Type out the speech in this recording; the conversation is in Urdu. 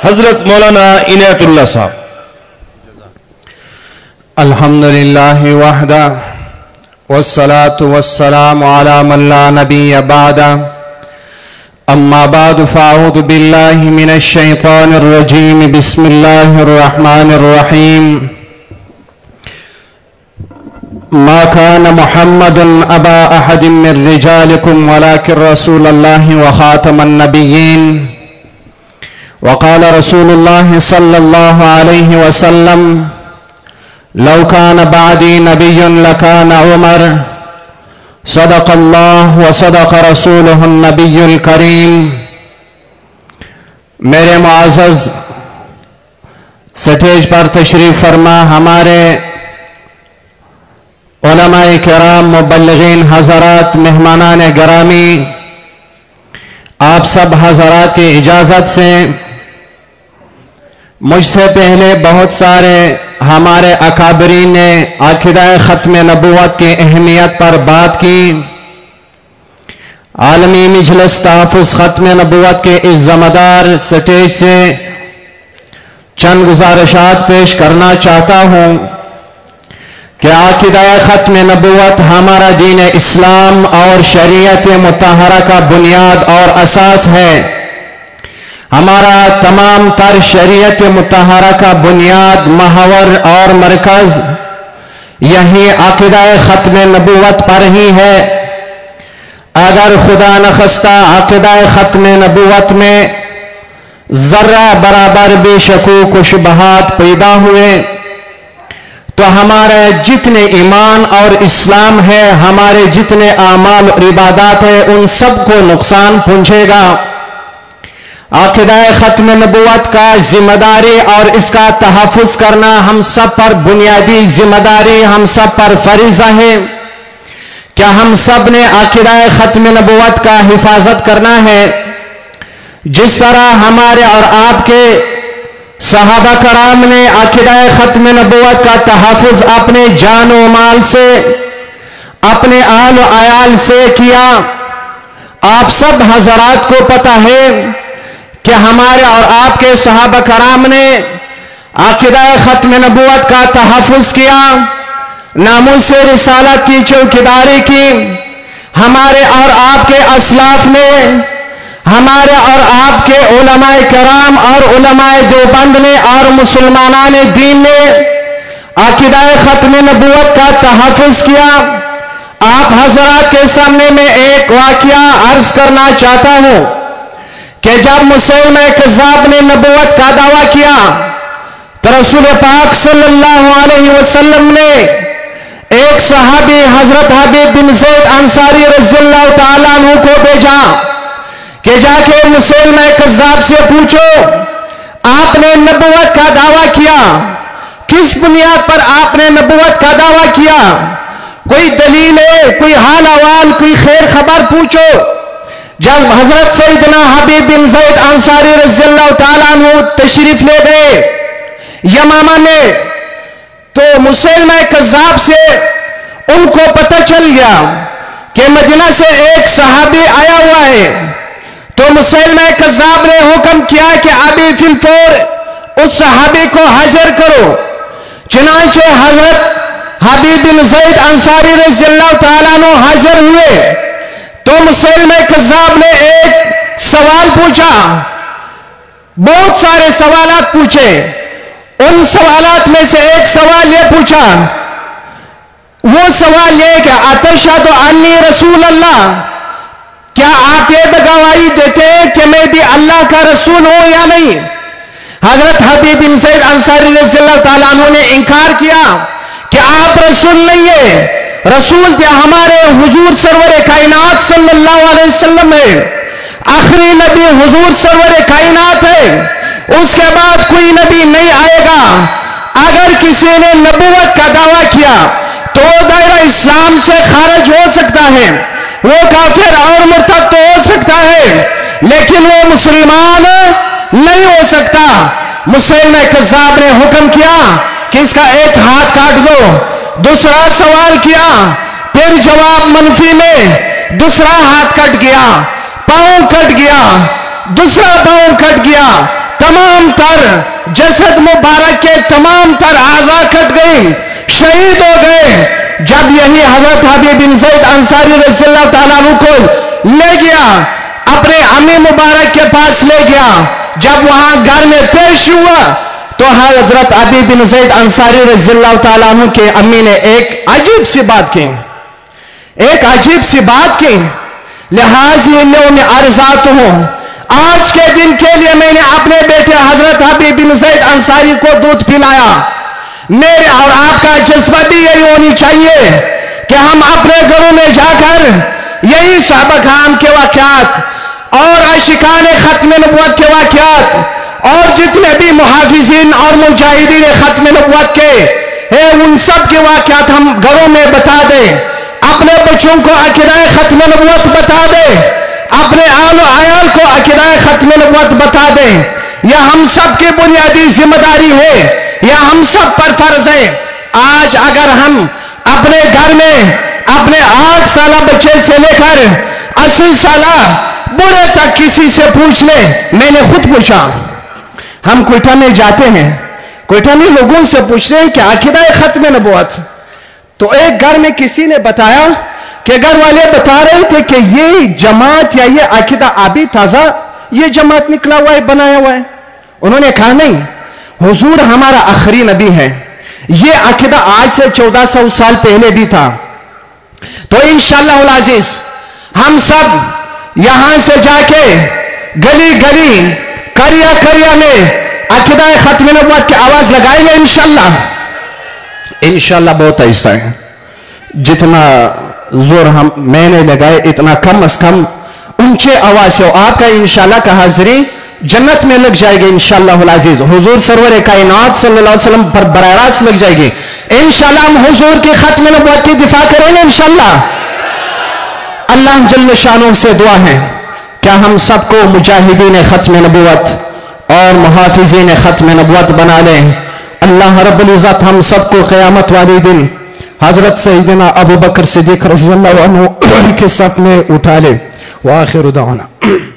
حضرت مولانا عنایت اللہ صاحب. الحمدللہ وحدہ والصلاة والسلام على من لا نبی بعد. اما بعد فاعوذ باللہ من الشیطان الرجیم. بسم اللہ الرحمن الرحیم. ما كان محمد ابا احد من رجالكم ولكن رسول الله وخاتم النبيين. وقال رسول الله صلى الله عليه وسلم لو كان بعدي نبي لكان عمر. صدق الله وصدق رسوله النبي الكريم. میرے معزز سٹیج پر تشریف فرما ہمارے علماء کرام، مبلغین حضرات، مہمانان گرامی، آپ سب حضرات کی اجازت سے مجھ سے پہلے بہت سارے ہمارے اکابرین نے عقیدہ ختم نبوت کی اہمیت پر بات کی. عالمی مجلس تحفظ ختم نبوت کے اس ذمہ-دار سٹیج سے چند گزارشات پیش کرنا چاہتا ہوں کہ عقیدہ ختم نبوت ہمارا دین اسلام اور شریعت مطہرہ کا بنیاد اور اساس ہے. ہمارا تمام تر شریعت مطہرہ کا بنیاد، محور اور مرکز یہی عقیدہ ختم نبوت پر ہی ہے. اگر خدا نخواستہ عقیدہ ختم نبوت میں ذرہ برابر بھی شکوک و شبہات پیدا ہوئے تو ہمارے جتنے ایمان اور اسلام ہے، ہمارے جتنے اعمال و عبادات ہیں، ان سب کو نقصان پہنچے گا. عقیدہ ختم نبوت کا ذمہ داری اور اس کا تحفظ کرنا ہم سب پر بنیادی ذمہ داری، ہم سب پر فریضہ ہے. کیا ہم سب نے عقیدہ ختم نبوت کا حفاظت کرنا ہے؟ جس طرح ہمارے اور آپ کے صحابہ کرام نے عقیدہ ختم نبوت کا تحفظ اپنے جان و مال سے، اپنے آل و عیال سے کیا. آپ سب حضرات کو پتہ ہے کہ ہمارے اور آپ کے صحابہ کرام نے عقیدہ ختم نبوت کا تحفظ کیا، ناموس رسالت کی چوکیداری کی. ہمارے اور آپ کے اسلاف نے، ہمارے اور آپ کے علماء کرام اور علماء دیوبند نے اور مسلمانان دین نے عقیدہ ختم نبوت کا تحفظ کیا. آپ حضرات کے سامنے میں ایک واقعہ عرض کرنا چاہتا ہوں کہ جب مسیلمہ کذاب نے نبوت کا دعویٰ کیا تو رسول پاک صلی اللہ علیہ وسلم نے ایک صحابی حضرت حبیب بن زید انصاری رضی اللہ تعالیٰ عنہ کو بھیجا کہ جا کے مسیلمہ کذاب سے پوچھو آپ نے نبوت کا دعویٰ کیا، کس بنیاد پر آپ نے نبوت کا دعویٰ کیا؟ کوئی دلیل ہے، کوئی حال احوال، کوئی خیر خبر پوچھو. جب حضرت سیدنا حبیب بن زید انصاری رضی اللہ تعالیٰ عنہ تشریف لے گئے یمامہ میں تو مسیلمہ کذاب سے ان کو پتہ چل گیا کہ مدینہ سے ایک صحابی آیا ہوا ہے. تو مسیلمہ کذاب نے حکم کیا کہ ابھی فی الفور اس صحابی کو حاضر کرو. چنانچہ حضرت حبیب بن زید انصاری رضی اللہ تعالیٰ عنہ حاضر ہوئے تو مسیلمہ کذاب نے ایک سوال پوچھا. بہت سارے سوالات پوچھے. ان سوالات میں سے ایک سوال یہ پوچھا، وہ سوال یہ کہ اتشہد انی رسول اللہ، کیا آپ یہ گواہی دیتے ہیں کہ میں بھی اللہ کا رسول ہوں یا نہیں؟ حضرت حبیب بن زید انصاری رضی اللہ تعالیٰ عنہ نے انکار کیا کہ آپ رسول نہیں ہیں. رسول تھے ہمارے حضور سرور کائنات صلی اللہ علیہ وسلم ہے. آخری نبی حضور سرور کائنات ہے. اس کے بعد کوئی نبی نہیں آئے گا. اگر کسی نے نبوت کا دعویٰ کیا تو وہ دائرہ اسلام سے خارج ہو سکتا ہے، وہ کافر اور مرتد تو ہو سکتا ہے لیکن وہ مسلمان نہیں ہو سکتا. مسیلمہ کذاب نے حکم کیا کہ اس کا ایک ہاتھ کاٹ دو. دوسرا سوال کیا، پھر جواب منفی میں دوسرا ہاتھ کٹ گیا، پاؤں کٹ گیا، دوسرا پاؤں کٹ گیا. تمام اور جسد مبارک کے تمام تر اعضاء کٹ گئے، شہید ہو گئے. جب یہی حضرت حبیب بن زید انصاری رضی اللہ تعالیٰ عنہ کو لے گیا، اپنے امی مبارک کے پاس لے گیا، جب وہاں گھر میں پیش ہوا تو حضرت حبیب بن زید انصاری رضی اللہ تعالیٰ عنہ کے امی نے ایک عجیب سی بات کی، لہٰذا اليوم ارزاتہ، آج کے دن کے لیے میں نے اپنے بیٹے حضرت حبیب بن زید انصاری کو دودھ پلایا. میرے اور آپ کا جذبہ بھی یہی ہونی چاہیے کہ ہم اپنے گھروں میں جا کر یہی صحابہ کرام کے واقعات اور عاشقان ختم نبوت کے واقعات اور جتنے بھی محافظین اور مجاہدین ختم نبوت کے ہیں ان سب کے واقعات ہم گھروں میں بتا دیں، اپنے بچوں کو عقیدہ ختم نبوت بتا دیں، اپنے آل و عیال کو عقیدہ ختم نبوت بتا دیں. یہ ہم سب کی بنیادی ذمہ داری ہے، یہ ہم سب پر فرض ہے. آج اگر ہم اپنے گھر میں اپنے 8 سالہ بچے سے لے کر 80 سالہ بوڑھے تک کسی سے پوچھ لیں، میں نے خود پوچھا، ہم کوئٹہ میں جاتے ہیں، کوئٹہ میں لوگوں سے پوچھتے ہیں کہ عقیدہ ختم نبوت، تو ایک گھر میں کسی نے بتایا کہ گھر والے بتا رہے تھے کہ یہ جماعت یا یہ عقیدہ ابھی تازہ یہ جماعت نکلا ہوا ہے، بنایا ہوا ہے. انہوں نے کہا نہیں، حضور ہمارا آخری نبی ہے، یہ عقیدہ آج سے 1400 سال پہلے بھی تھا. تو انشاءاللہ العزیز ہم سب یہاں سے جا کے گلی گلی کریا میں عقیدہ ختم نبوت کی آواز لگائیں گے انشاءاللہ. بہت ایسا ہے، جتنا زور میں نے لگائے اتنا کم از کم اونچے آواز سے آپ کا انشاءاللہ کا حاضری جنت میں لگ جائے گی انشاءاللہ العزیز. حضور سرور کائنات صلی اللہ علیہ وسلم پر براہ راست لگ جائے گی انشاءاللہ. ہم حضور کی ختم نبوت کی دفاع کریں گے انشاءاللہ. اللہ جل شانہ سے دعا ہے کہ ہم سب کو مجاہدین ختم نبوت اور محافظین ختم نبوت بنا لیں. اللہ رب العزت ہم سب کو قیامت والے دن حضرت سیدنا ابو بکر صدیق رضی اللہ عنہ کے صف میں اٹھا لے. وآخر دعوانا